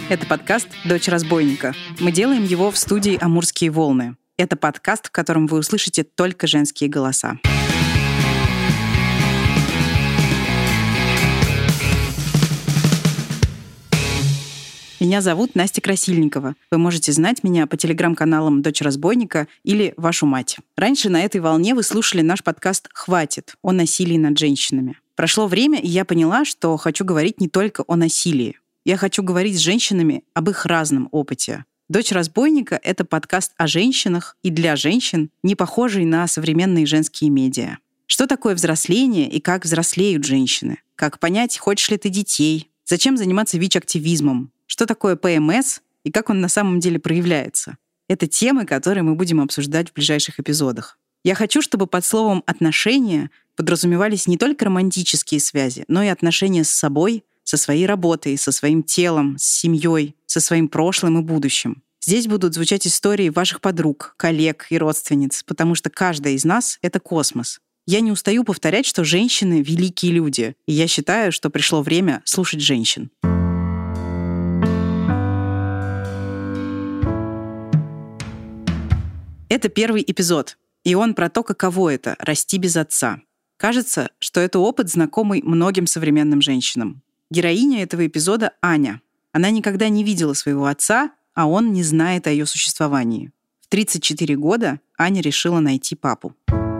Это подкаст «Дочь разбойника». Мы делаем его в студии «Амурские волны». Это подкаст, в котором вы услышите только женские голоса. Меня зовут Настя Красильникова. Вы можете знать меня по телеграм-каналам «Дочь разбойника» или «Вашу мать». Раньше на этой волне вы слушали наш подкаст «Хватит» о насилии над женщинами. Прошло время, и я поняла, что хочу говорить не только о насилии. Я хочу говорить с женщинами об их разном опыте. «Дочь разбойника» — это подкаст о женщинах и для женщин, не похожий на современные женские медиа. Что такое взросление и как взрослеют женщины? Как понять, хочешь ли ты детей? Зачем заниматься ВИЧ-активизмом? Что такое ПМС и как он на самом деле проявляется? Это темы, которые мы будем обсуждать в ближайших эпизодах. Я хочу, чтобы под словом «отношения» подразумевались не только романтические связи, но и отношения с собой, со своей работой, со своим телом, с семьей, со своим прошлым и будущим. Здесь будут звучать истории ваших подруг, коллег и родственниц, потому что каждая из нас — это космос. Я не устаю повторять, что женщины — великие люди, и я считаю, что пришло время слушать женщин. Это первый эпизод, и он про то, каково это — расти без отца. Кажется, что это опыт, знакомый многим современным женщинам. Героиня этого эпизода — Аня. Она никогда не видела своего отца, а он не знает о ее существовании. В 34 года Аня решила найти папу.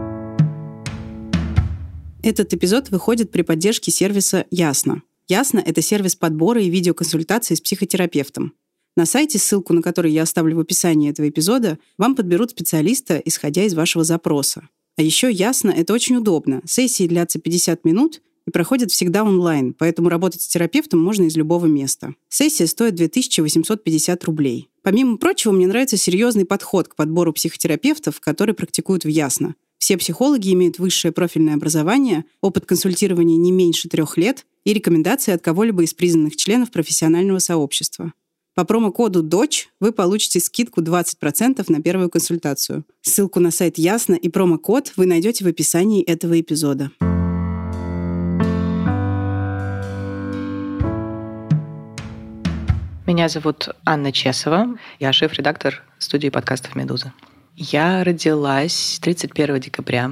Этот эпизод выходит при поддержке сервиса «Ясно». «Ясно» — это сервис подбора и видеоконсультации с психотерапевтом. На сайте, ссылку на который я оставлю в описании этого эпизода, вам подберут специалиста, исходя из вашего запроса. А еще «Ясно» — это очень удобно. Сессии длятся 50 минут и проходят всегда онлайн, поэтому работать с терапевтом можно из любого места. Сессия стоит 2850 рублей. Помимо прочего, мне нравится серьезный подход к подбору психотерапевтов, которые практикуют в «Ясно». Все психологи имеют высшее профильное образование, опыт консультирования не меньше 3 лет и рекомендации от кого-либо из признанных членов профессионального сообщества. По промокоду «Дочь» вы получите скидку 20% на первую консультацию. Ссылку на сайт «Ясно» и промокод вы найдете в описании этого эпизода. Меня зовут Анна Чесова. Я шеф-редактор студии подкастов «Медуза». Я родилась 31 декабря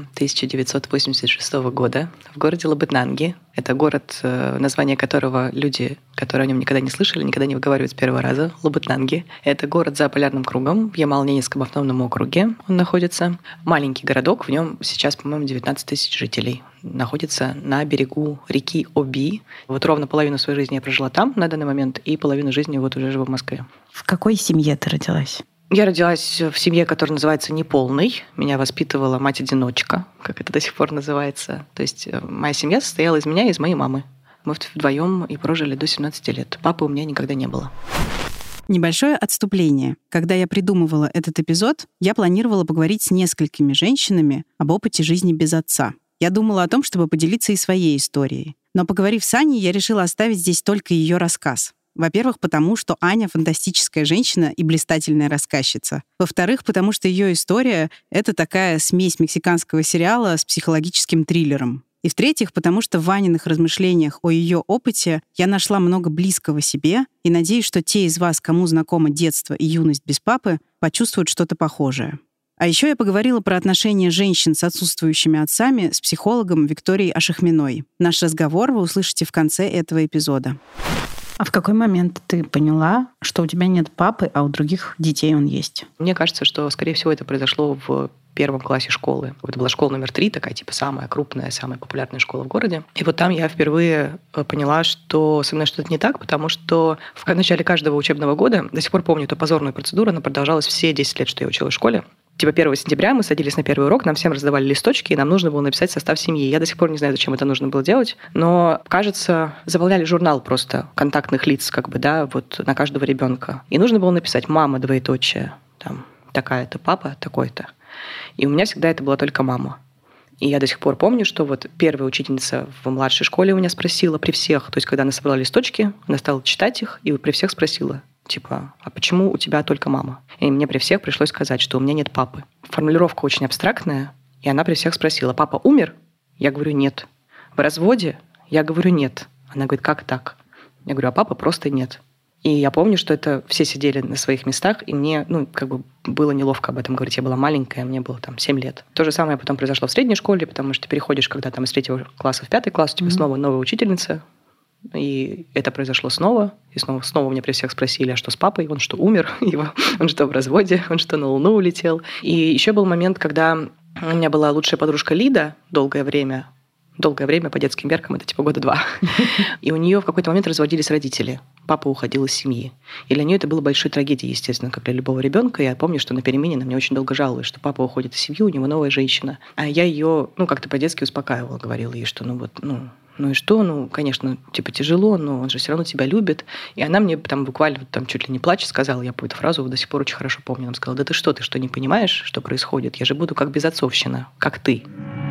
1986 года в городе Лабытнанги. Это город, название которого люди, которые о нем никогда не слышали, никогда не выговаривают с первого раза. Лабытнанги. Это город за полярным кругом, в Ямал-Ненецком автономном округе он находится. Маленький городок, в нем сейчас, по-моему, 19 тысяч жителей. Находится на берегу реки Оби. Вот ровно половину своей жизни я прожила там на данный момент, и половину жизни вот уже живу в Москве. В какой семье ты родилась? Я родилась в семье, которая называется «Неполный». Меня воспитывала мать-одиночка, как это до сих пор называется. То есть моя семья состояла из меня и из моей мамы. Мы вдвоем и прожили до 17 лет. Папы у меня никогда не было. Небольшое отступление. Когда я придумывала этот эпизод, я планировала поговорить с несколькими женщинами об опыте жизни без отца. Я думала о том, чтобы поделиться и своей историей. Но поговорив с Аней, я решила оставить здесь только ее рассказ. Во-первых, потому что Аня фантастическая женщина и блистательная рассказчица. Во-вторых, потому что ее история — это такая смесь мексиканского сериала с психологическим триллером. И в-третьих, потому что в Аниных размышлениях о ее опыте я нашла много близкого себе и надеюсь, что те из вас, кому знакомо детство и юность без папы, почувствуют что-то похожее. А еще я поговорила про отношения женщин с отсутствующими отцами с психологом Викторией Ашихминой. Наш разговор вы услышите в конце этого эпизода. А в какой момент ты поняла, что у тебя нет папы, а у других детей он есть? Мне кажется, что, скорее всего, это произошло в 1 классе школы. Это была школа номер 3, такая типа самая крупная, самая популярная школа в городе. И вот там я впервые поняла, что со мной что-то не так, потому что в начале каждого учебного года, до сих пор помню эту позорную процедуру, она продолжалась все 10 лет, что я училась в школе. Типа 1 сентября мы садились на первый урок, нам всем раздавали листочки, и нам нужно было написать состав семьи. Я до сих пор не знаю, зачем это нужно было делать, но, кажется, заполняли журнал просто контактных лиц, вот на каждого ребенка. И нужно было написать «мама, двоеточие», там, такая-то, папа, такой-то. И у меня всегда это была только мама. И я до сих пор помню, что вот первая учительница в младшей школе у меня спросила при всех, то есть когда она собрала листочки, она стала читать их, и при всех спросила, типа, а почему у тебя только мама? И мне при всех пришлось сказать, что у меня нет папы. Формулировка очень абстрактная, и она при всех спросила, папа умер? Я говорю, нет. В разводе? Я говорю, нет. Она говорит, как так? Я говорю, а папы просто нет. И я помню, что это все сидели на своих местах, и мне, было неловко об этом говорить. Я была маленькая, мне было 7 лет. То же самое потом произошло в средней школе, потому что ты переходишь, когда из 3 класса в 5 класс, у тебя снова новая учительница, и это произошло снова. И снова меня при всех спросили, а что с папой? Он что, умер? Он что, в разводе? Он что, на Луну улетел? И еще был момент, когда у меня была лучшая подружка Лида долгое время по детским меркам, это 2 года. И у нее в какой-то момент разводились родители. Папа уходил из семьи. И для нее это было большой трагедией, естественно, как для любого ребенка. Я помню, что на перемене она мне очень долго жаловалась, что папа уходит из семьи, у него новая женщина. А я ее, как-то по-детски успокаивала, говорила ей, что и что, конечно, тяжело, но он же все равно тебя любит. И она мне буквально чуть ли не плача сказала, я эту фразу до сих пор очень хорошо помню, она сказала, да ты что не понимаешь, что происходит? Я же буду как безотцовщина, как ты.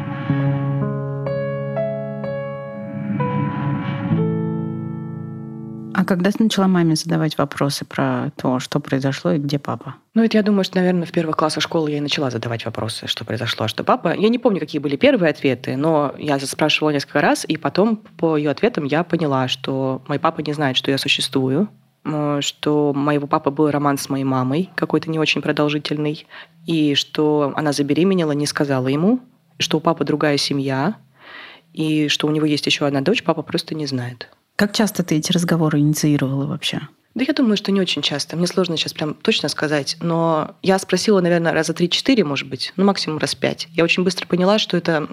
А когда ты начала маме задавать вопросы про то, что произошло и где папа? Это я думаю, что, наверное, в 1 классах школы я и начала задавать вопросы, что произошло, что папа. Я не помню, какие были первые ответы, но я спрашивала несколько раз, и потом по ее ответам я поняла, что мой папа не знает, что я существую, что у моего папы был роман с моей мамой, какой-то не очень продолжительный, и что она забеременела, не сказала ему, что у папы другая семья, и что у него есть еще одна дочь, папа просто не знает. Как часто ты эти разговоры инициировала вообще? Да я думаю, что не очень часто. Мне сложно сейчас прям точно сказать. Но я спросила, наверное, раза 3-4, может быть, максимум раз 5. Я очень быстро поняла, что это...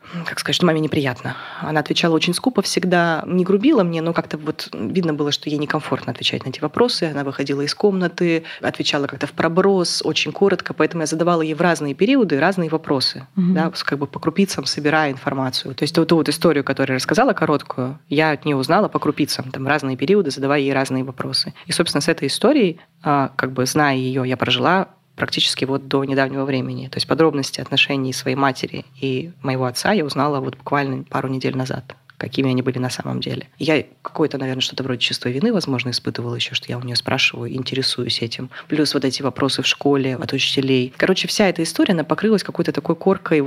что маме неприятно. Она отвечала очень скупо всегда, не грубила мне, но как-то видно было, что ей некомфортно отвечать на эти вопросы. Она выходила из комнаты, отвечала как-то в проброс, очень коротко, поэтому я задавала ей в разные периоды разные вопросы, по крупицам собирая информацию. То есть ту историю, которую я рассказала, короткую, я от нее узнала по крупицам, разные периоды, задавая ей разные вопросы. И, собственно, с этой историей, зная ее, я прожила практически до недавнего времени. То есть подробности отношений своей матери и моего отца я узнала буквально пару недель назад, какими они были на самом деле. Я какое-то, наверное, что-то вроде чувства вины, возможно, испытывала еще, что я у нее спрашиваю, интересуюсь этим. Плюс эти вопросы в школе от учителей. Короче, вся эта история, она покрылась какой-то такой коркой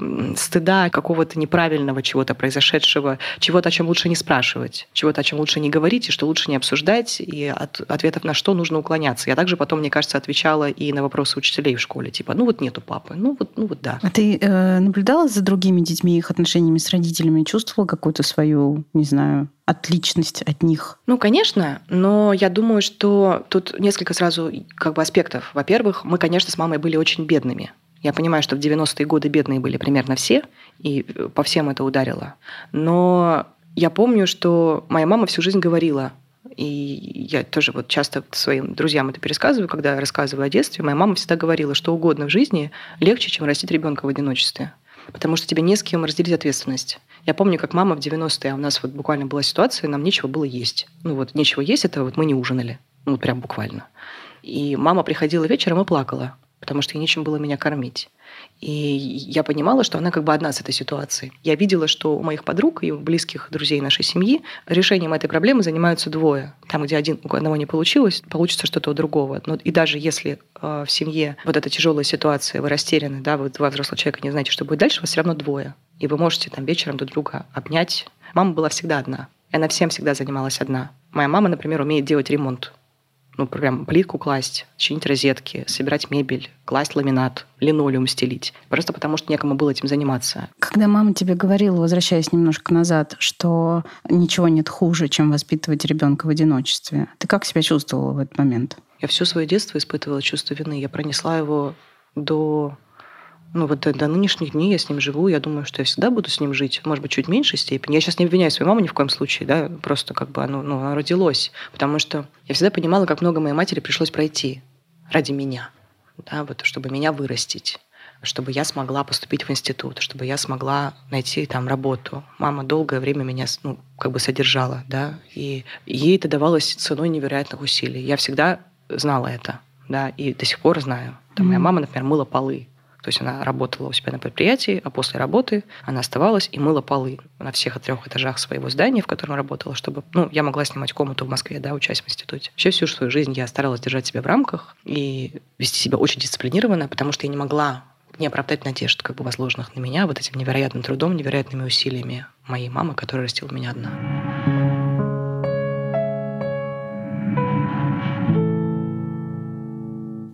стыда, какого-то неправильного чего-то произошедшего, чего-то, о чем лучше не спрашивать, чего-то, о чем лучше не говорить, и что лучше не обсуждать, и от ответов на что нужно уклоняться. Я также потом, мне кажется, отвечала и на вопросы учителей в школе. Нету папы. Да. А ты наблюдала за другими детьми, их отношениями с родителями? Чувствовала какую-то свою, не знаю, отличность от них? Конечно, но я думаю, что тут несколько сразу аспектов. Во-первых, мы, конечно, с мамой были очень бедными. Я понимаю, что в 90-е годы бедные были примерно все, и по всем это ударило. Но я помню, что моя мама всю жизнь говорила, и я тоже часто своим друзьям это пересказываю, когда рассказываю о детстве, моя мама всегда говорила, что угодно в жизни легче, чем растить ребенка в одиночестве. Потому что тебе не с кем разделить ответственность. Я помню, как мама в 90-е, у нас буквально была ситуация, нам нечего было есть. Нечего есть, это мы не ужинали. Прям буквально. И мама приходила вечером и плакала, потому что ей нечем было меня кормить. И я понимала, что она одна с этой ситуацией. Я видела, что у моих подруг и у близких друзей нашей семьи решением этой проблемы занимаются двое. Там, где у одного не получилось, получится что-то у другого. И даже если в семье эта тяжелая ситуация, вы растеряны, вы два взрослых человека не знаете, что будет дальше, вас все равно двое. И вы можете вечером друг друга обнять. Мама была всегда одна. И она всем всегда занималась одна. Моя мама, например, умеет делать ремонт. Прям плитку класть, чинить розетки, собирать мебель, класть ламинат, линолеум стелить. Просто потому, что некому было этим заниматься. Когда мама тебе говорила, возвращаясь немножко назад, что ничего нет хуже, чем воспитывать ребенка в одиночестве, ты как себя чувствовала в этот момент? Я все свое детство испытывала чувство вины. Я пронесла его до нынешних дней, я с ним живу. Я думаю, что я всегда буду с ним жить. Может быть, чуть в меньшей степени. Я сейчас не обвиняю свою маму ни в коем случае. Просто оно родилось. Потому что я всегда понимала, как много моей матери пришлось пройти ради меня. Чтобы меня вырастить. Чтобы я смогла поступить в институт. Чтобы я смогла найти там работу. Мама долгое время меня содержала. И ей это давалось ценой невероятных усилий. Я всегда знала это. И до сих пор знаю. Моя мама, например, мыла полы. То есть она работала у себя на предприятии, а после работы она оставалась и мыла полы на всех 3 этажах своего здания, в котором работала, чтобы я могла снимать комнату в Москве, учась в институте. Вообще всю свою жизнь я старалась держать себя в рамках и вести себя очень дисциплинированно, потому что я не могла не оправдать надежд, возложенных на меня этим невероятным трудом, невероятными усилиями моей мамы, которая растила меня одна.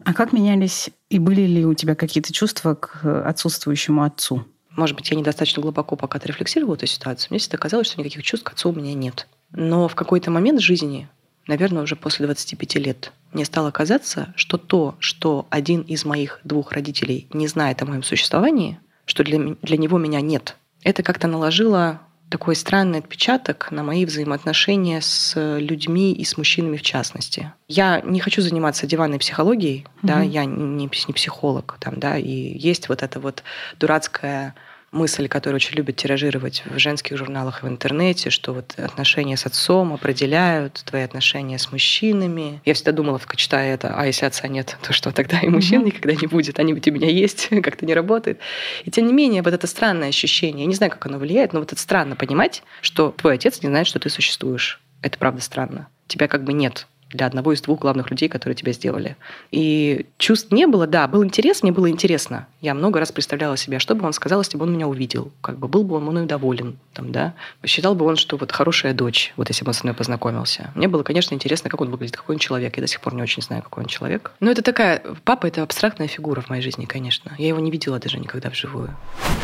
А как менялись и были ли у тебя какие-то чувства к отсутствующему отцу? Может быть, я недостаточно глубоко пока отрефлексировала эту ситуацию. Мне всегда казалось, что никаких чувств к отцу у меня нет. Но в какой-то момент жизни, наверное, уже после 25 лет, мне стало казаться, что то, что один из моих двух родителей не знает о моем существовании, что для него меня нет, это как-то наложило такой странный отпечаток на мои взаимоотношения с людьми и с мужчинами в частности. Я не хочу заниматься диванной психологией, да, я не психолог, там, да, и есть вот эта вот дурацкая мысль, которую очень любят тиражировать в женских журналах и в интернете, что вот отношения с отцом определяют твои отношения с мужчинами. Я всегда думала, читая это, а если отца нет, то что, тогда и мужчин никогда не будет, они ведь у меня есть, как-то не работает. И тем не менее, вот это странное ощущение, я не знаю, как оно влияет, но вот это странно понимать, что твой отец не знает, что ты существуешь. Это правда странно. Тебя как бы нет для одного из двух главных людей, которые тебя сделали. И чувств не было, да, был интерес, мне было интересно. Я много раз представляла себе, что бы он сказал, если бы он меня увидел. Как бы был бы он мной доволен. Там, да? Считал бы он, что вот хорошая дочь, вот если бы он со мной познакомился. Мне было, конечно, интересно, как он выглядит, какой он человек. Я до сих пор не очень знаю, какой он человек. Но это такая... Папа — это абстрактная фигура в моей жизни, конечно. Я его не видела даже никогда вживую.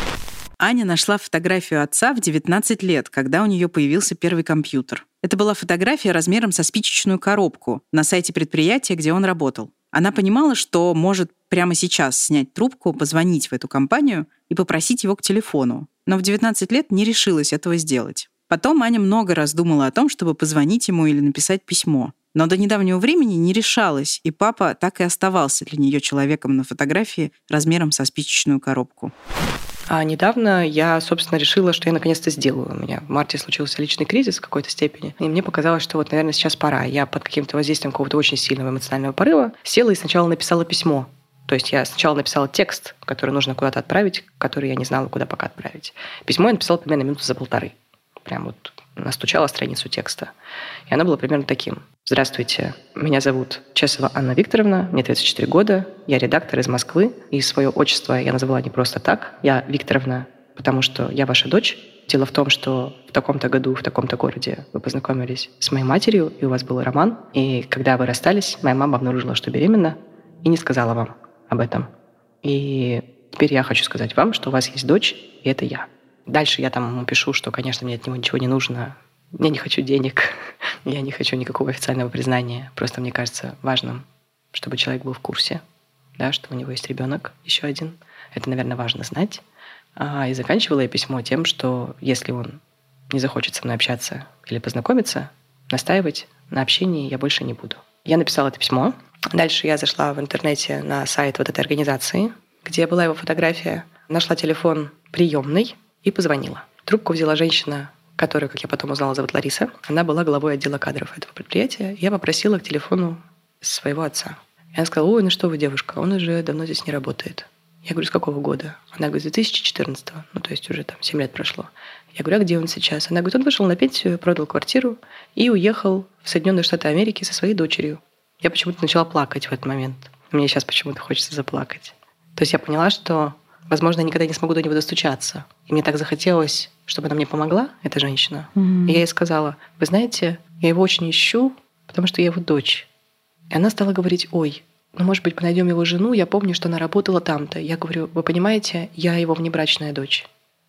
Аня нашла фотографию отца в 19 лет, когда у нее появился первый компьютер. Это была фотография размером со спичечную коробку на сайте предприятия, где он работал. Она понимала, что может прямо сейчас снять трубку, позвонить в эту компанию и попросить его к телефону. Но в 19 лет не решилась этого сделать. Потом Аня много раз думала о том, чтобы позвонить ему или написать письмо. Но до недавнего времени не решалась, и папа так и оставался для нее человеком на фотографии размером со спичечную коробку. А недавно я, собственно, решила, что я наконец-то сделаю. У меня в марте случился личный кризис в какой-то степени, и мне показалось, что вот, наверное, сейчас пора. Я под каким-то воздействием какого-то очень сильного эмоционального порыва села и сначала написала письмо. То есть я сначала написала текст, который нужно куда-то отправить, который я не знала, куда пока отправить. Письмо я написала примерно минуту за 1,5. Прям вот настучала страницу текста. И оно было примерно таким. Здравствуйте, меня зовут Чесова Анна Викторовна, мне 34 года, я редактор из Москвы, и свое отчество я назвала не просто так, я Викторовна, потому что я ваша дочь. Дело в том, что в таком-то году, в таком-то городе вы познакомились с моей матерью, и у вас был роман, и когда вы расстались, моя мама обнаружила, что беременна, и не сказала вам об этом. И теперь я хочу сказать вам, что у вас есть дочь, и это я. Дальше я там ему пишу, что, конечно, мне от него ничего не нужно, я не хочу денег, я не хочу никакого официального признания. Просто мне кажется важным, чтобы человек был в курсе, да, что у него есть ребенок, еще один. Это, наверное, важно знать. И заканчивала я письмо тем, что если он не захочет со мной общаться или познакомиться, настаивать на общении я больше не буду. Я написала это письмо. Дальше я зашла в интернете на сайт вот этой организации, где была его фотография, нашла телефон приемной и позвонила. Трубку взяла женщина, которую, как я потом узнала, зовут Лариса. Она была главой отдела кадров этого предприятия. Я попросила к телефону своего отца. И она сказала: ой, ну что вы, девушка, он уже давно здесь не работает. Я говорю: с какого года? Она говорит: с 2014-го. Ну, то есть уже там 7 лет прошло. Я говорю: а где он сейчас? Она говорит: он вышел на пенсию, продал квартиру и уехал в Соединенные Штаты Америки со своей дочерью. Я почему-то начала плакать в этот момент. Мне сейчас почему-то хочется заплакать. То есть я поняла, что, возможно, я никогда не смогу до него достучаться. И мне так захотелось, чтобы она мне помогла, эта женщина. И я ей сказала: вы знаете, я его очень ищу, потому что я его дочь. И она стала говорить: ой, ну, может быть, мы найдем его жену, я помню, что она работала там-то. Я говорю: вы понимаете, я его внебрачная дочь.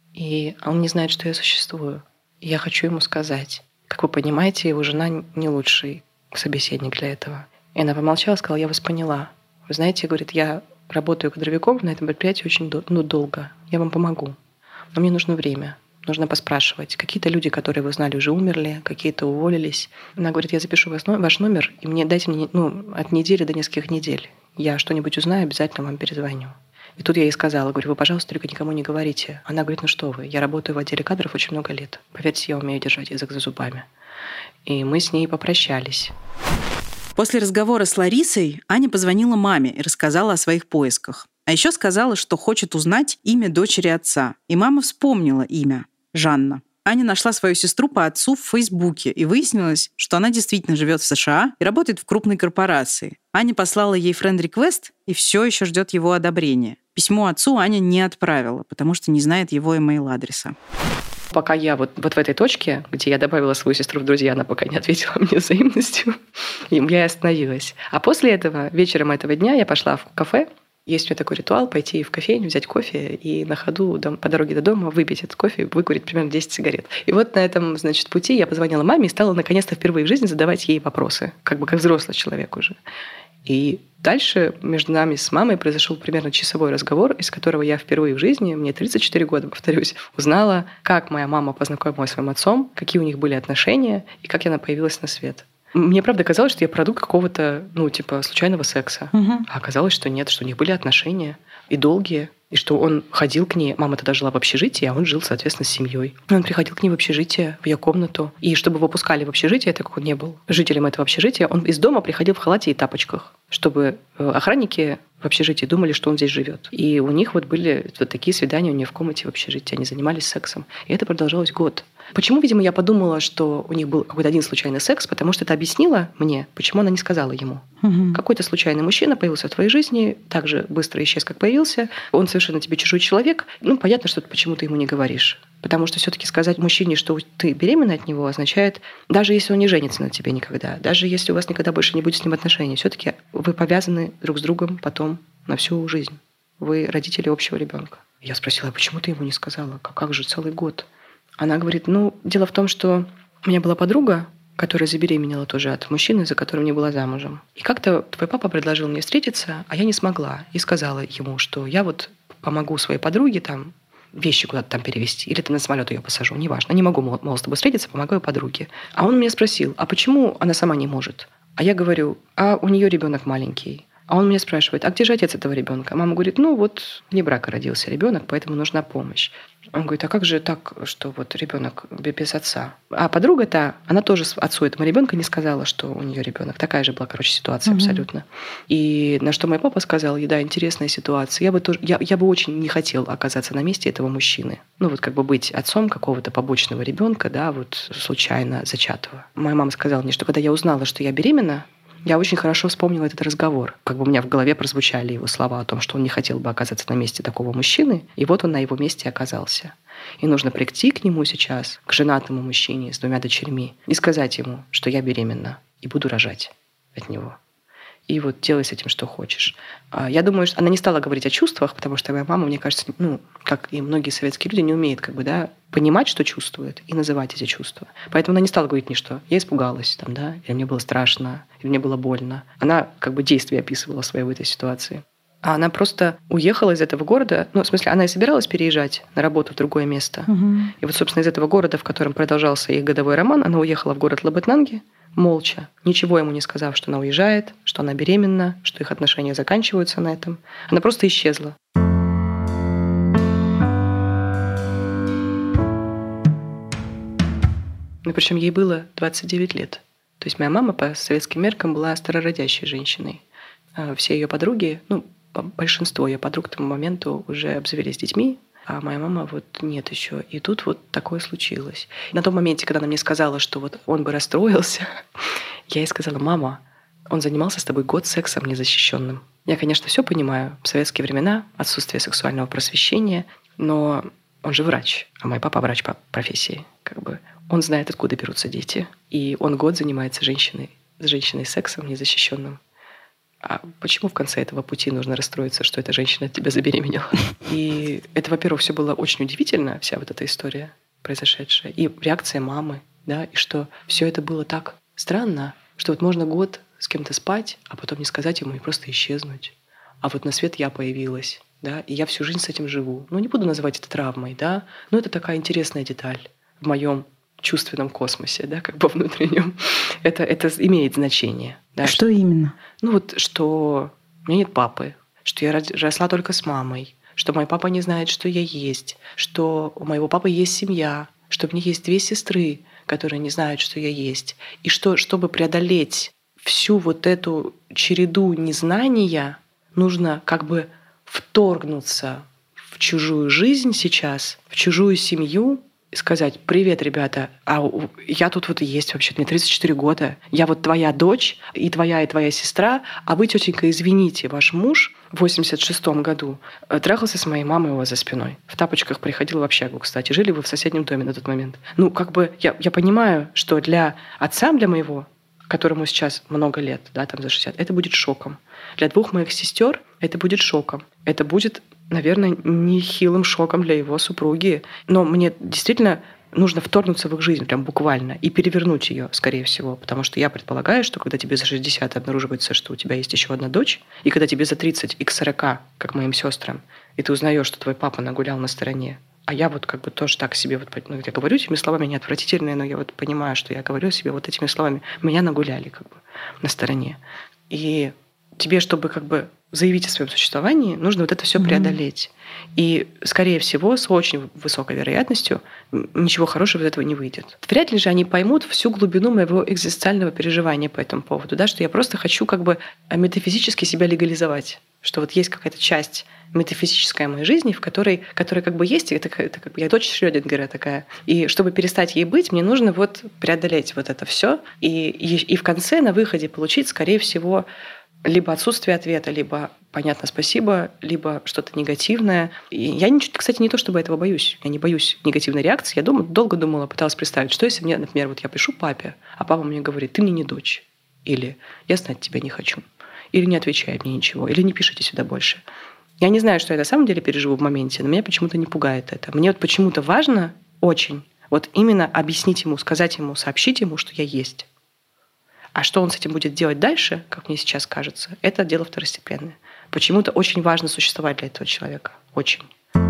И он не знает, что я существую. И я хочу ему сказать. Как вы понимаете, его жена не лучший собеседник для этого. И она помолчала, сказала: я вас поняла. Вы знаете, говорит, я работаю кадровиком на этом предприятии очень долго. Я вам помогу. Но мне нужно время. Нужно поспрашивать. Какие-то люди, которые вы знали, уже умерли, какие-то уволились. Она говорит: я запишу ваш номер, и дайте мне от недели до нескольких недель. Я что-нибудь узнаю, обязательно вам перезвоню. И тут я ей сказала, говорю: вы, пожалуйста, только никому не говорите. Она говорит: ну что вы, я работаю в отделе кадров очень много лет. Поверьте, я умею держать язык за зубами. И мы с ней попрощались. После разговора с Ларисой Аня позвонила маме и рассказала о своих поисках. А еще сказала, что хочет узнать имя дочери отца. И мама вспомнила имя — Жанна. Аня нашла свою сестру по отцу в Фейсбуке, и выяснилось, что она действительно живет в США и работает в крупной корпорации. Аня послала ей френд-реквест и все еще ждет его одобрения. Письмо отцу Аня не отправила, потому что не знает его имейл-адреса. Пока я вот в этой точке, где я добавила свою сестру в друзья, она пока не ответила мне взаимностью, я и остановилась. А после этого, вечером этого дня, я пошла в кафе. Есть у меня такой ритуал пойти в кофейню, взять кофе и на ходу по дороге до дома выпить этот кофе и выкурить примерно 10 сигарет. И вот на этом, значит, пути я позвонила маме и стала наконец-то впервые в жизни задавать ей вопросы, как взрослый человек уже. И дальше между нами с мамой произошел примерно часовой разговор, из которого я впервые в жизни, мне 34 года, повторюсь, узнала, как моя мама познакомилась с своим отцом, какие у них были отношения и как она появилась на свет. Мне правда казалось, что я продукт какого-то, случайного секса. А оказалось, что нет, что у них были отношения и долгие, и что он ходил к ней. Мама тогда жила в общежитии, а он жил, соответственно, с семьей. Он приходил к ней в общежитие, в ее комнату. И чтобы его пускали в общежитие, так как он не был жителем этого общежития, он из дома приходил в халате и тапочках, чтобы охранники в общежитии думали, что он здесь живет. И у них были такие свидания у нее в комнате в общежитии. Они занимались сексом. И это продолжалось год. Почему, видимо, я подумала, что у них был какой-то один случайный секс? Потому что это объяснило мне, почему она не сказала ему. Какой-то случайный мужчина появился в твоей жизни, так же быстро исчез, как появился. Он совершенно тебе чужой человек. Понятно, что ты почему-то ему не говоришь. Потому что все-таки сказать мужчине, что ты беременна от него, означает, даже если он не женится на тебе никогда, даже если у вас никогда больше не будет с ним отношений, все-таки вы повязаны друг с другом потом на всю жизнь. Вы родители общего ребенка. Я спросила, почему ты ему не сказала? Как же целый год? Она говорит, дело в том, что у меня была подруга, которая забеременела тоже от мужчины, за которым не была замужем. И как-то твой папа предложил мне встретиться, а я не смогла. И сказала ему, что я помогу своей подруге вещи куда-то там перевезти. Или на самолет ее посажу, неважно. Не могу, мол, с тобой встретиться, помогаю подруге. А он меня спросил, а почему она сама не может? А я говорю, а у нее ребенок маленький. А он меня спрашивает, а где же отец этого ребенка? Мама говорит, вне брака родился ребенок, поэтому нужна помощь. Он говорит, а как же так, что ребенок без отца? А подруга-то, она тоже отцу этому ребенка не сказала, что у нее ребенок. Такая же была, ситуация абсолютно. И на что мой папа сказал, да, интересная ситуация. Я бы очень не хотел оказаться на месте этого мужчины. Быть отцом какого-то побочного ребенка, да, случайно зачатого. Моя мама сказала мне, что когда я узнала, что я беременна, я очень хорошо вспомнила этот разговор. У меня в голове прозвучали его слова о том, что он не хотел бы оказаться на месте такого мужчины, и вот он на его месте оказался. И нужно прийти к нему сейчас, к женатому мужчине с 2 дочерьми, и сказать ему, что я беременна и буду рожать от него. И делай с этим, что хочешь. Я думаю, что она не стала говорить о чувствах, потому что моя мама, мне кажется, как и многие советские люди, не умеет понимать, что чувствует, и называть эти чувства. Поэтому она не стала говорить мне, что я испугалась, или мне было страшно, или мне было больно. Она действия описывала свои в этой ситуации. А она просто уехала из этого города. Она и собиралась переезжать на работу в другое место. И собственно, из этого города, в котором продолжался их годовой роман, она уехала в город Лабытнанги, молча, ничего ему не сказав, что она уезжает, что она беременна, что их отношения заканчиваются на этом. Она просто исчезла. Причем ей было 29 лет. То есть моя мама по советским меркам была старородящей женщиной. Все ее подруги, большинство ее подруг к тому моменту уже обзавелись детьми, а моя мама нет еще. И тут такое случилось. На том моменте, когда она мне сказала, что он бы расстроился, я ей сказала, мама, он занимался с тобой год сексом незащищенным. Я, конечно, все понимаю. В советские времена отсутствие сексуального просвещения, но он же врач, а мой папа врач по профессии. Он знает, откуда берутся дети. И он год занимается с женщиной сексом незащищенным. А почему в конце этого пути нужно расстроиться, что эта женщина от тебя забеременела? И это, во-первых, все было очень удивительно, вся эта история произошедшая. И реакция мамы, да, и что все это было так странно, что можно год с кем-то спать, а потом не сказать ему и просто исчезнуть. А на свет я появилась, да, и я всю жизнь с этим живу. Не буду называть это травмой, да, но это такая интересная деталь в моем чувственном космосе, да, внутреннем. Это имеет значение. Да, что именно? Что у меня нет папы, что я росла только с мамой, что мой папа не знает, что я есть, что у моего папы есть семья, что у меня есть 2 сестры, которые не знают, что я есть. И что, чтобы преодолеть всю эту череду незнания, нужно вторгнуться в чужую жизнь сейчас, в чужую семью, и сказать: привет, ребята, я тут вот и есть вообще-то, мне 34 года, я вот твоя дочь, и твоя сестра, а вы, тетенька, извините, ваш муж в 86-м году трахался с моей мамой у вас за спиной. В тапочках приходил в общагу, кстати. Жили вы в соседнем доме на тот момент. Ну, как бы я понимаю, что для отца, для моего, которому сейчас много лет, да, там за 60, это будет шоком. Для двух моих сестер это будет шоком. Это будет, наверное, нехилым шоком для его супруги. Но мне действительно нужно вторгнуться в их жизнь, прям буквально, и перевернуть ее, скорее всего. Потому что я предполагаю, что когда тебе за 60 обнаруживается, что у тебя есть еще одна дочь, и когда тебе за 30 и к 40, как моим сестрам, и ты узнаешь, что твой папа нагулял на стороне, а я вот как бы тоже так себе, вот, ну, я говорю этими словами, они отвратительные, но я вот понимаю, что я говорю себе вот этими словами, меня нагуляли как бы на стороне. И тебе, чтобы как бы заявить о своем существовании, нужно вот это все преодолеть. И, скорее всего, с очень высокой вероятностью ничего хорошего из этого не выйдет. Вряд ли же они поймут всю глубину моего экзистенциального переживания по этому поводу, да, что я просто хочу как бы метафизически себя легализовать, что вот есть какая-то часть метафизическая моей жизни, в которой как бы есть, это как бы я дочь Шрёдингера такая. И чтобы перестать ей быть, мне нужно вот преодолеть вот это все и в конце на выходе получить, скорее всего, либо отсутствие ответа, либо понятно, спасибо, либо что-то негативное. И я, кстати, не то чтобы этого боюсь. Я не боюсь негативной реакции. Я долго думала, пыталась представить, что если мне, например, вот я пишу папе, а папа мне говорит: ты мне не дочь. Или я знать тебя не хочу. Или не отвечай мне ничего. Или не пишите сюда больше. Я не знаю, что я на самом деле переживу в моменте, но меня почему-то не пугает это. Мне вот почему-то важно очень вот именно объяснить ему, сказать ему, сообщить ему, что я есть. А что он с этим будет делать дальше, как мне сейчас кажется, это дело второстепенное. Почему-то очень важно существовать для этого человека. Очень.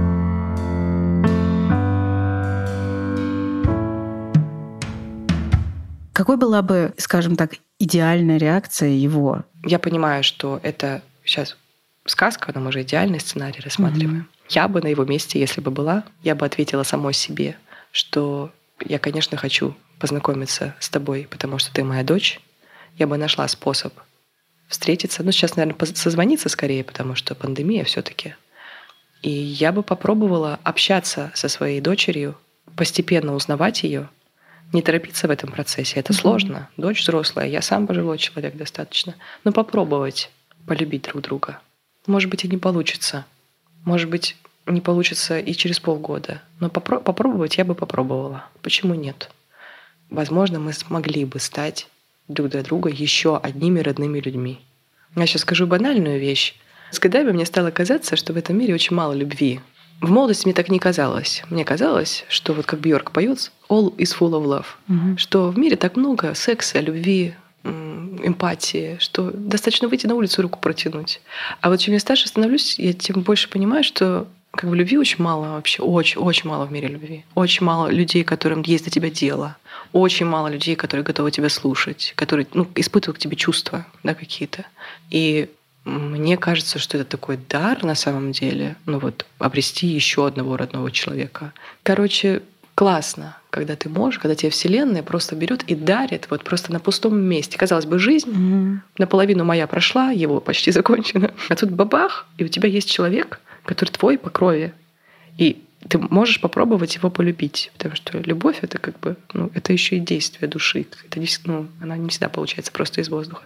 Какой была бы, скажем так, идеальная реакция его? Я понимаю, что это сейчас сказка, но мы же идеальный сценарий рассматриваем. Я бы на его месте, если бы была, я бы ответила самой себе, что я, конечно, хочу познакомиться с тобой, потому что ты моя дочь. Я бы нашла способ встретиться. Ну, сейчас, наверное, созвониться скорее, потому что пандемия все-таки. И я бы попробовала общаться со своей дочерью, постепенно узнавать ее, не торопиться в этом процессе. Это сложно. Дочь взрослая, я сам пожилой человек достаточно. Но попробовать полюбить друг друга. Может быть, и не получится. Может быть, не получится и через полгода. Но попробовать я бы попробовала. Почему нет? Возможно, мы смогли бы стать друг для друга еще одними родными людьми. Я сейчас скажу банальную вещь. С годами мне стало казаться, что в этом мире очень мало любви. В молодости мне так не казалось. Мне казалось, что вот как Бьорк поет «All is full of love», что в мире так много секса, любви, эмпатии, что достаточно выйти на улицу и руку протянуть. А вот чем я старше становлюсь, я тем больше понимаю, что как бы любви очень мало вообще, очень мало в мире любви. Очень мало людей, которым есть до тебя дело. Очень мало людей, которые готовы тебя слушать, которые испытывают к тебе чувства, да, какие-то. И мне кажется, что это такой дар на самом деле, обрести еще одного родного человека. Короче, классно, когда ты можешь, когда тебе Вселенная просто берет и дарит вот просто на пустом месте. Казалось бы, жизнь наполовину моя прошла, его почти закончена, а тут бабах, и у тебя есть человек, который твой по крови. И ты можешь попробовать его полюбить, потому что любовь — это как бы, это еще и действие души. Это, она не всегда получается просто из воздуха.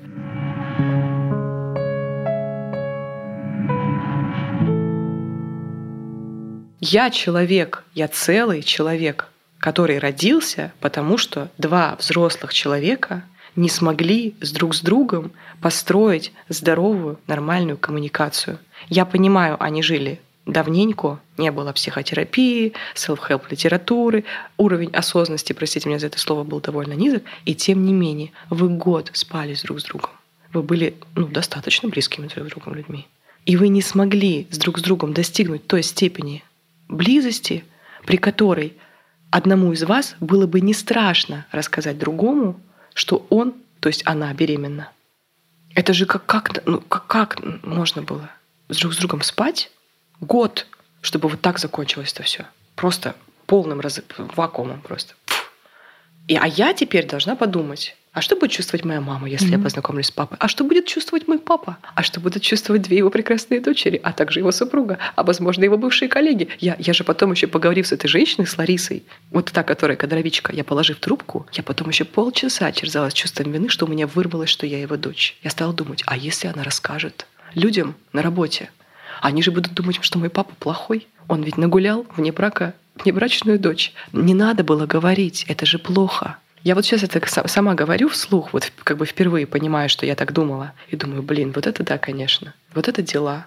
Я человек, я целый человек, который родился, потому что два взрослых человека не смогли друг с другом построить здоровую, нормальную коммуникацию. Я понимаю, они жили давненько, не было психотерапии, self-help литературы, уровень осознанности, простите меня за это слово, был довольно низок, и тем не менее вы год спали друг с другом. Вы были достаточно близкими друг с другом людьми. И вы не смогли друг с другом достигнуть той степени близости, при которой одному из вас было бы не страшно рассказать другому, что он, то есть она, беременна. Это же как можно было друг с другом спать год, чтобы вот так закончилось это все. Просто полным вакуумом просто. А я теперь должна подумать, А что будет чувствовать моя мама, если я познакомлюсь с папой? А что будет чувствовать мой папа? А что будут чувствовать две его прекрасные дочери, а также его супруга, а, возможно, его бывшие коллеги? Я же потом еще, поговорив с этой женщиной, с Ларисой, вот та, которая кадровичка, я, положив трубку, я потом еще полчаса терзалась чувством вины, что у меня вырвалось, что я его дочь. Я стала думать, а если она расскажет людям на работе? Они же будут думать, что мой папа плохой. Он ведь нагулял вне брака внебрачную дочь. Не надо было говорить, это же плохо. Я вот сейчас это сама говорю вслух, вот как бы впервые понимаю, что я так думала. И думаю, вот это да, конечно. Вот это дела.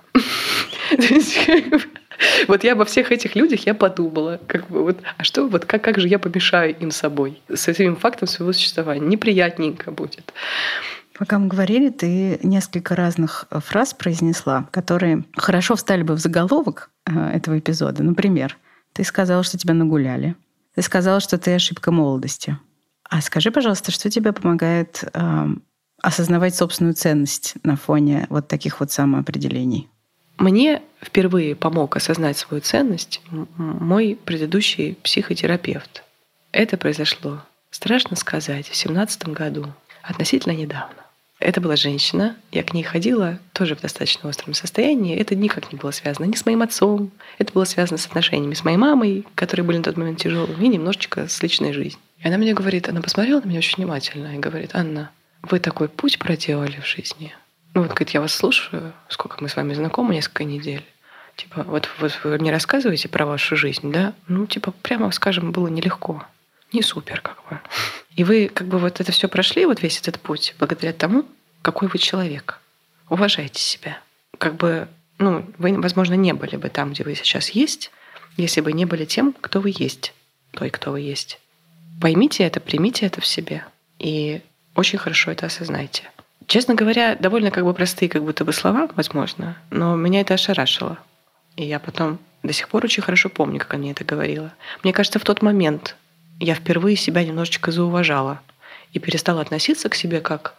Вот я обо всех этих людях я подумала. А что, как же я помешаю им собой? С этим фактом своего существования. Неприятненько будет. Пока мы говорили, ты несколько разных фраз произнесла, которые хорошо встали бы в заголовок этого эпизода. Например, ты сказала, что тебя нагуляли. Ты сказала, что ты ошибка молодости. А скажи, пожалуйста, что тебе помогает осознавать собственную ценность на фоне вот таких вот самоопределений? Мне впервые помог осознать свою ценность мой предыдущий психотерапевт. Это произошло, страшно сказать, в 2017 году, относительно недавно. Это была женщина, я к ней ходила тоже в достаточно остром состоянии. Это никак не было связано ни с моим отцом, это было связано с отношениями с моей мамой, которые были на тот момент тяжелыми, и немножечко с личной жизнью. И она мне говорит, она посмотрела на меня очень внимательно и говорит, Анна, вы такой путь проделали в жизни. Говорит, я вас слушаю, сколько мы с вами знакомы, несколько недель. Вот вы мне рассказываете про вашу жизнь, да? Прямо скажем, было нелегко. Не супер, И вы вот это все прошли, вот весь этот путь, благодаря тому, какой вы человек. Уважайте себя. Вы, возможно, не были бы там, где вы сейчас есть, если бы не были тем, кто вы есть, той, кто вы есть. Поймите это, примите это в себе и очень хорошо это осознайте. Честно говоря, довольно простые как будто бы слова, возможно, но меня это ошарашило. И я потом до сих пор очень хорошо помню, как она мне это говорила. Мне кажется, в тот момент я впервые себя немножечко зауважала и перестала относиться к себе как,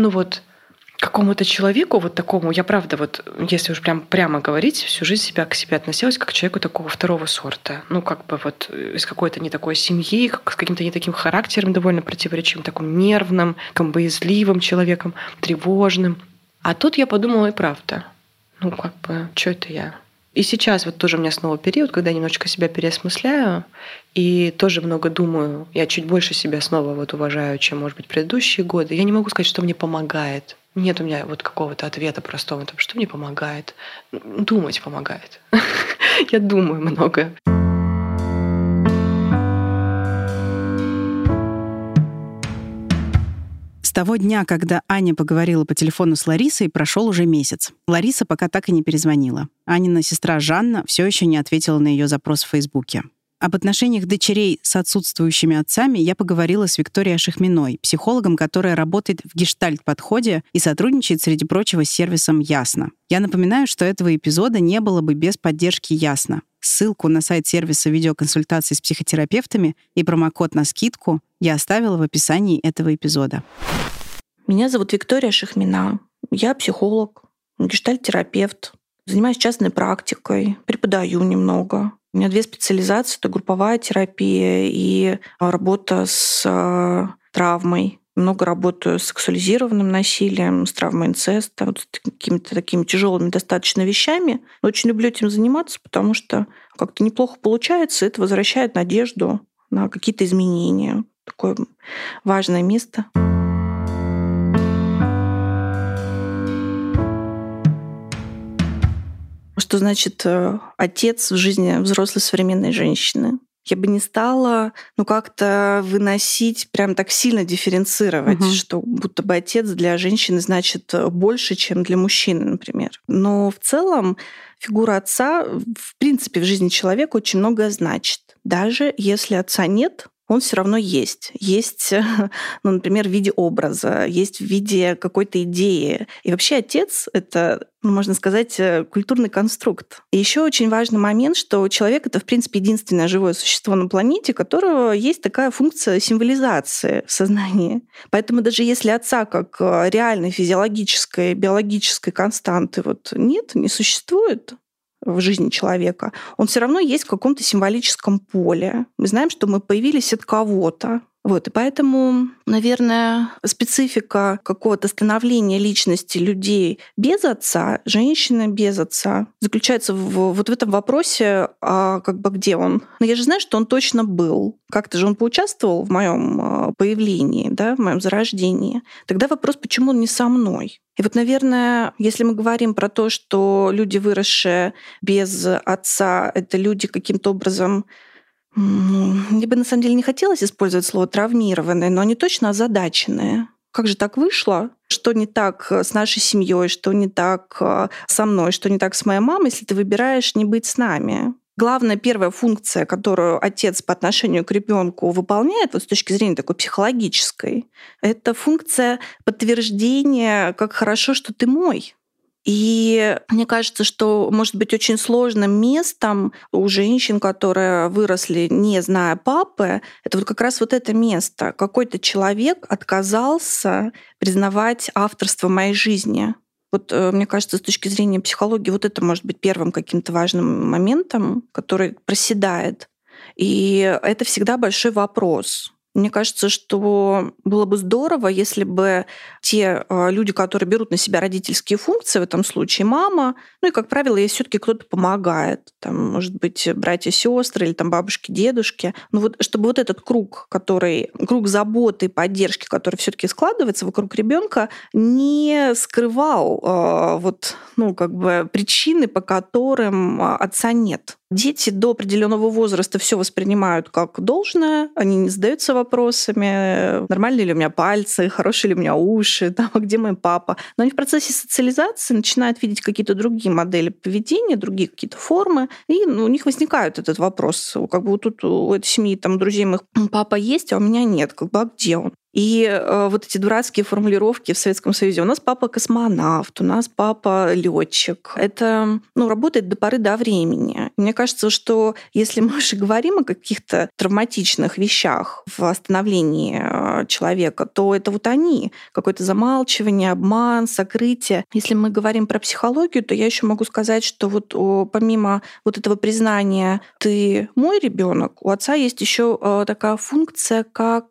к какому-то человеку вот такому. Я правда, если уж прямо говорить, всю жизнь к себе относилась как к человеку такого второго сорта. Из какой-то не такой семьи, с каким-то не таким характером довольно противоречивым, таким нервным, боязливым человеком, тревожным. А тут я подумала, и правда, что это я? И сейчас тоже у меня снова период, когда я немножечко себя переосмысляю и тоже много думаю. Я чуть больше себя снова уважаю, чем, может быть, предыдущие годы. Я не могу сказать, что мне помогает. Нет у меня какого-то ответа простого, что мне помогает. Думать помогает. Я думаю много. С того дня, когда Аня поговорила по телефону с Ларисой, прошел уже месяц. Лариса пока так и не перезвонила. Анина сестра Жанна все еще не ответила на ее запрос в Фейсбуке. Об отношениях дочерей с отсутствующими отцами я поговорила с Викторией Ашихминой, психологом, которая работает в гештальт-подходе и сотрудничает, среди прочего, с сервисом «Ясно». Я напоминаю, что этого эпизода не было бы без поддержки «Ясно». Ссылку на сайт сервиса видеоконсультаций с психотерапевтами и промокод на скидку я оставила в описании этого эпизода. Меня зовут Виктория Ашихмина. Я психолог, гештальт-терапевт. Занимаюсь частной практикой, преподаю немного. У меня 2 специализации. Это групповая терапия и работа с травмой. Много работаю с сексуализированным насилием, с травмой инцеста, с какими-то такими тяжелыми достаточно вещами. Очень люблю этим заниматься, потому что как-то неплохо получается. Это возвращает надежду на какие-то изменения. Такое важное место. Что значит отец в жизни взрослой современной женщины? Я бы не стала как-то выносить, прям так сильно дифференцировать, что будто бы отец для женщины значит больше, чем для мужчины, например. Но в целом фигура отца, в принципе, в жизни человека очень многое значит. Даже если отца нет, он все равно есть. Есть, например, в виде образа, есть в виде какой-то идеи. И вообще отец — это, можно сказать, культурный конструкт. И еще очень важный момент, что человек — это, в принципе, единственное живое существо на планете, у которого есть такая функция символизации в сознании. Поэтому даже если отца как реальной физиологической, биологической константы нет, не существует в жизни человека, он все равно есть в каком-то символическом поле. Мы знаем, что мы появились от кого-то. Вот, и поэтому, наверное, специфика какого-то становления личности людей без отца, женщины без отца, заключается вот в этом вопросе, где он. Но я же знаю, что он точно был. Как-то же он поучаствовал в моем появлении, да, в моем зарождении. Тогда вопрос, почему он не со мной? И вот, наверное, если мы говорим про то, что люди, выросшие без отца, это люди каким-то образом, мне бы на самом деле не хотелось использовать слово травмированные, но они точно озадаченные. Как же так вышло? Что не так с нашей семьей, что не так со мной, что не так с моей мамой, если ты выбираешь не быть с нами? Главная первая функция, которую отец по отношению к ребенку выполняет, вот с точки зрения такой психологической, это функция подтверждения, как хорошо, что ты мой. И мне кажется, что может быть очень сложным местом у женщин, которые выросли, не зная папы, это вот как раз вот это место. Какой-то человек отказался признавать авторство моей жизни. Вот мне кажется, с точки зрения психологии, вот это может быть первым каким-то важным моментом, который проседает. И это всегда большой вопрос. Мне кажется, что было бы здорово, если бы те люди, которые берут на себя родительские функции, в этом случае мама, ну и, как правило, ей все-таки кто-то помогает, там, может быть, братья, сестры или там бабушки, дедушки, но вот чтобы вот этот круг, круг заботы и поддержки, который все-таки складывается вокруг ребенка, не скрывал причины, по которым отца нет. Дети до определенного возраста все воспринимают как должное, они не задаются вопросами, нормальные ли у меня пальцы, хорошие ли у меня уши, там, а где мой папа. Но они в процессе социализации начинают видеть какие-то другие модели поведения, другие какие-то формы, и у них возникает этот вопрос, как бы вот тут у этой семьи, там, у друзей моих папа есть, а у меня нет, а где он? И вот эти дурацкие формулировки в Советском Союзе. У нас папа космонавт, у нас папа летчик. Это работает до поры до времени. Мне кажется, что если мы же говорим о каких-то травматичных вещах в становлении человека, то это вот они. Какое-то замалчивание, обман, сокрытие. Если мы говорим про психологию, то я еще могу сказать, что вот помимо вот этого признания «ты мой ребенок», у отца есть еще такая функция, как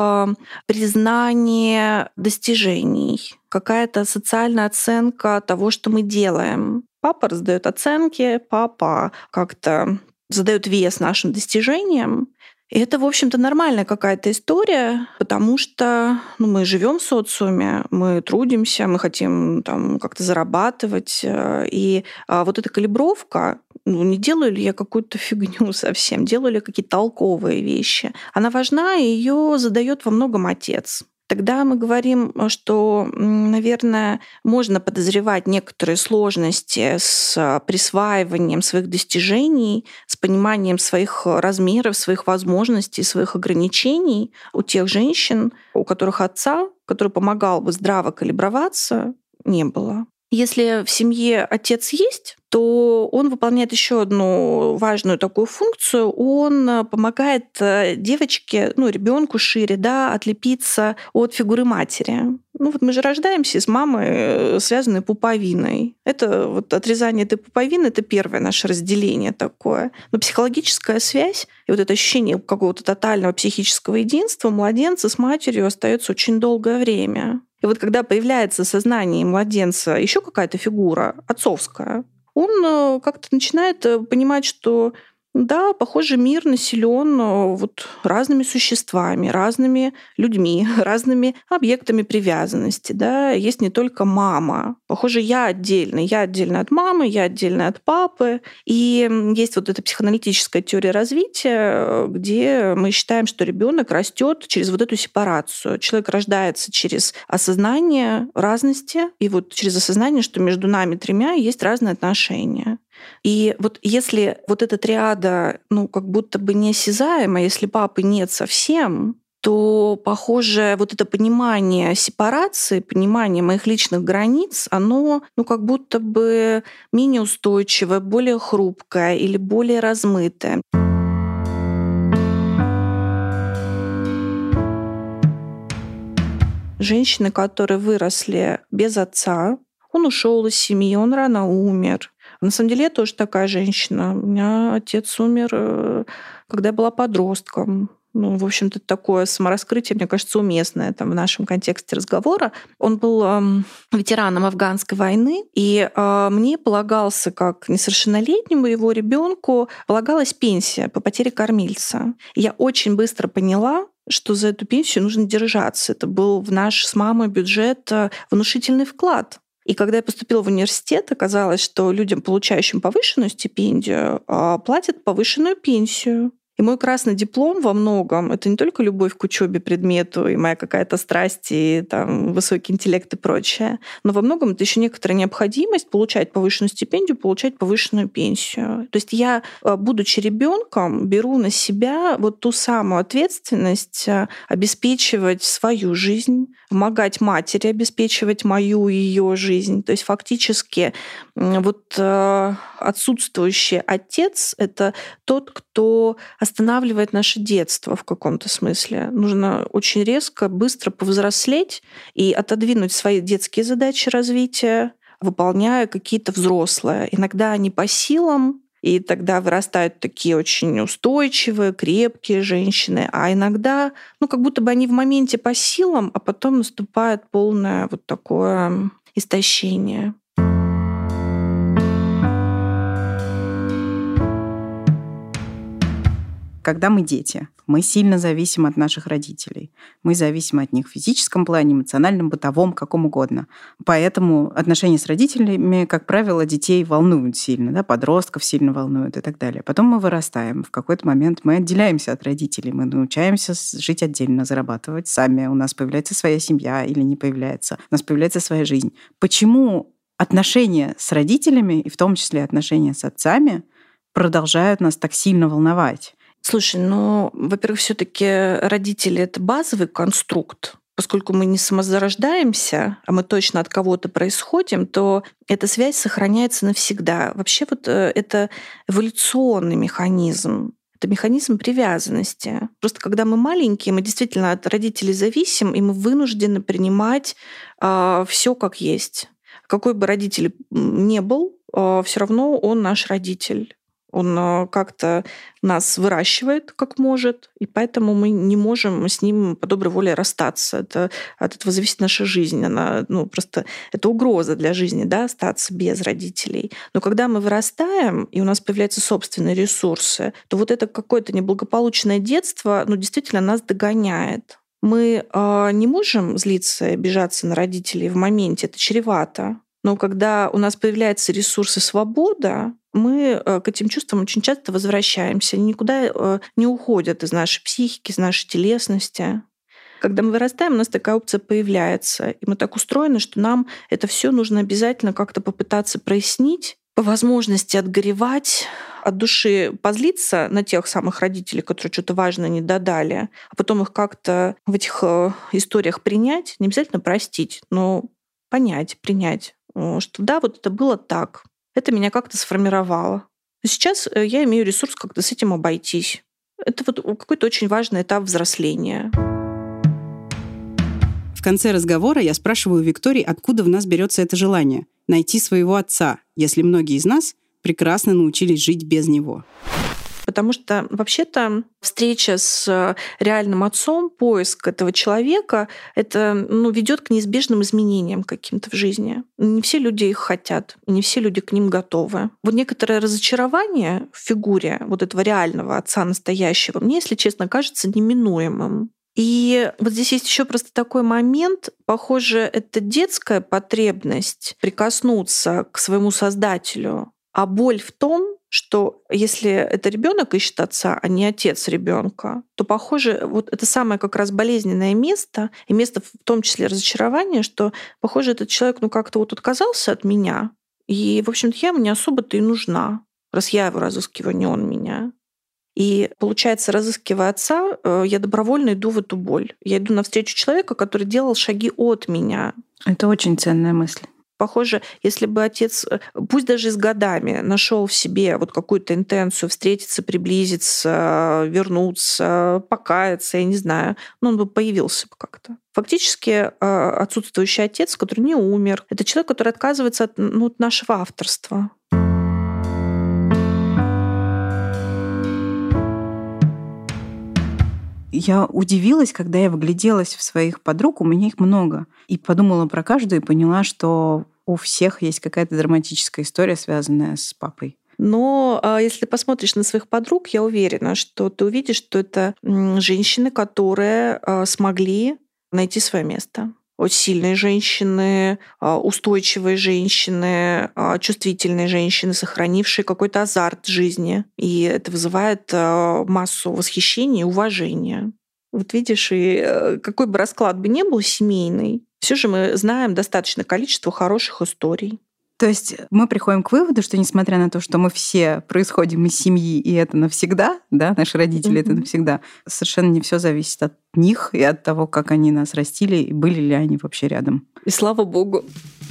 признание достижений, какая-то социальная оценка того, что мы делаем. Папа раздает оценки, папа как-то задает вес нашим достижениям. И это, в общем-то, нормальная какая-то история, потому что мы живем в социуме, мы трудимся, мы хотим там как-то зарабатывать. И вот эта калибровка, не делаю ли я какую-то фигню совсем, делаю ли я какие-то толковые вещи, она важна, и ее задает во многом отец. Тогда мы говорим, что, наверное, можно подозревать некоторые сложности с присваиванием своих достижений, с пониманием своих размеров, своих возможностей, своих ограничений у тех женщин, у которых отца, который помогал бы здраво калиброваться, не было. Если в семье отец есть, то он выполняет еще одну важную такую функцию. Он помогает девочке, ребенку шире, отлепиться от фигуры матери. Мы же рождаемся с мамой, связанной пуповиной. Это вот отрезание этой пуповины — это первое наше разделение такое. Но психологическая связь и вот это ощущение какого-то тотального психического единства младенца с матерью остается очень долгое время. И вот когда появляется в сознании младенца еще какая-то фигура отцовская, он как-то начинает понимать, что да, похоже, мир населен разными существами, разными людьми, разными объектами привязанности. Да? Есть не только мама. Похоже, я отдельно от мамы, я отдельно от папы. И есть вот эта психоаналитическая теория развития, где мы считаем, что ребенок растет через вот эту сепарацию. Человек рождается через осознание разности, и вот через осознание, что между нами тремя есть разные отношения. И вот если вот эта триада, как будто бы неосязаема, если папы нет совсем, то, похоже, вот это понимание сепарации, понимание моих личных границ, оно, как будто бы менее устойчивое, более хрупкое или более размытое. Женщины, которые выросли без отца, он ушел из семьи, он рано умер. На самом деле я тоже такая женщина. У меня отец умер, когда я была подростком. Ну, в общем-то, такое самораскрытие, мне кажется, уместное там в нашем контексте разговора. Он был ветераном афганской войны, и мне полагался, как несовершеннолетнему его ребенку, полагалась пенсия по потере кормильца. И я очень быстро поняла, что за эту пенсию нужно держаться. Это был в наш с мамой бюджет внушительный вклад. И когда я поступила в университет, оказалось, что людям, получающим повышенную стипендию, платят повышенную пенсию. И мой красный диплом во многом — это не только любовь к учебе, предмету и моя какая-то страсть, и там, высокий интеллект и прочее, но во многом это еще некоторая необходимость получать повышенную стипендию, получать повышенную пенсию. То есть я, будучи ребенком, беру на себя вот ту самую ответственность обеспечивать свою жизнь, помогать матери обеспечивать мою и ее жизнь. То есть фактически вот отсутствующий отец — это тот, кто останавливает наше детство в каком-то смысле. Нужно очень резко, быстро повзрослеть и отодвинуть свои детские задачи развития, выполняя какие-то взрослые. Иногда они по силам, и тогда вырастают такие очень устойчивые, крепкие женщины. А иногда, как будто бы они в моменте по силам, а потом наступает полное вот такое истощение. Когда мы дети, мы сильно зависим от наших родителей. Мы зависим от них в физическом плане, эмоциональном, бытовом, каком угодно. Поэтому отношения с родителями, как правило, детей волнуют сильно, подростков сильно волнуют и так далее. Потом мы вырастаем. В какой-то момент мы отделяемся от родителей, мы научаемся жить отдельно, зарабатывать сами. У нас появляется своя семья или не появляется. У нас появляется своя жизнь. Почему отношения с родителями, и в том числе отношения с отцами, продолжают нас так сильно волновать? Слушай, во-первых, все-таки родители — это базовый конструкт. Поскольку мы не самозарождаемся, а мы точно от кого-то происходим, то эта связь сохраняется навсегда. Вообще это эволюционный механизм. Это механизм привязанности. Просто когда мы маленькие, мы действительно от родителей зависим, и мы вынуждены принимать все как есть. Какой бы родитель ни был, все равно он наш родитель. Он как-то нас выращивает, как может, и поэтому мы не можем с ним по доброй воле расстаться. От этого зависит наша жизнь. Она, просто это угроза для жизни, остаться без родителей. Но когда мы вырастаем, и у нас появляются собственные ресурсы, то вот это какое-то неблагополучное детство действительно нас догоняет. Мы не можем злиться и обижаться на родителей в моменте, это чревато. Но когда у нас появляются ресурсы свобода, мы к этим чувствам очень часто возвращаемся. Они никуда не уходят из нашей психики, из нашей телесности. Когда мы вырастаем, у нас такая опция появляется. И мы так устроены, что нам это все нужно обязательно как-то попытаться прояснить, по возможности отгоревать, от души позлиться на тех самых родителей, которые что-то важное не додали, а потом их как-то в этих историях принять, не обязательно простить, но понять, принять, что да, вот это было так. Это меня как-то сформировало. Сейчас я имею ресурс как-то с этим обойтись. Это вот какой-то очень важный этап взросления. В конце разговора я спрашиваю Виктории, откуда в нас берется это желание найти своего отца, если многие из нас прекрасно научились жить без него. Потому что вообще-то встреча с реальным отцом, поиск этого человека, это ведет к неизбежным изменениям каким-то в жизни. Не все люди их хотят, и не все люди к ним готовы. Вот некоторое разочарование в фигуре вот этого реального отца настоящего мне, если честно, кажется неминуемым. И вот здесь есть еще просто такой момент, похоже, это детская потребность прикоснуться к своему создателю, а боль в том, что если это ребенок ищет отца, а не отец ребенка, то, похоже, вот это самое как раз болезненное место, и место в том числе разочарования, что, похоже, этот человек как-то вот отказался от меня, и, в общем-то, я ему не особо-то и нужна, раз я его разыскиваю, не он меня. И получается, разыскивая отца, я добровольно иду в эту боль. Я иду навстречу человека, который делал шаги от меня. Это очень ценная мысль. Похоже, если бы отец, пусть даже с годами, нашел в себе вот какую-то интенцию встретиться, приблизиться, вернуться, покаяться, я не знаю, он бы появился бы как-то. Фактически отсутствующий отец, который не умер, это человек, который отказывается от нашего авторства. Я удивилась, когда я вгляделась в своих подруг, у меня их много, и подумала про каждую и поняла, что у всех есть какая-то драматическая история, связанная с папой. Но если посмотришь на своих подруг, я уверена, что ты увидишь, что это женщины, которые смогли найти свое место. Очень сильные женщины, устойчивые женщины, чувствительные женщины, сохранившие какой-то азарт жизни. И это вызывает массу восхищения и уважения. Вот видишь, и какой бы расклад бы ни был семейный, все же мы знаем достаточное количество хороших историй. То есть мы приходим к выводу, что несмотря на то, что мы все происходим из семьи, и это навсегда, да, наши родители это навсегда, совершенно не все зависит от них и от того, как они нас растили, и были ли они вообще рядом. И слава богу.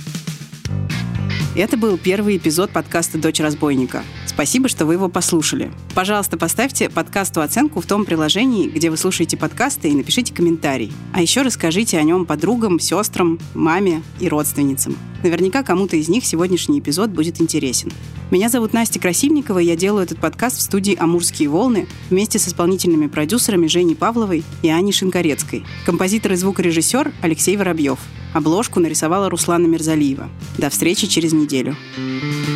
Это был первый эпизод подкаста «Дочь разбойника». Спасибо, что вы его послушали. Пожалуйста, поставьте подкасту оценку в том приложении, где вы слушаете подкасты, и напишите комментарий. А еще расскажите о нем подругам, сестрам, маме и родственницам. Наверняка кому-то из них сегодняшний эпизод будет интересен. Меня зовут Настя Красильникова, и я делаю этот подкаст в студии «Амурские волны» вместе с исполнительными продюсерами Женей Павловой и Аней Шинкарецкой. Композитор и звукорежиссер Алексей Воробьев. Обложку нарисовала Руслана Мирзалиева. До встречи через неделю.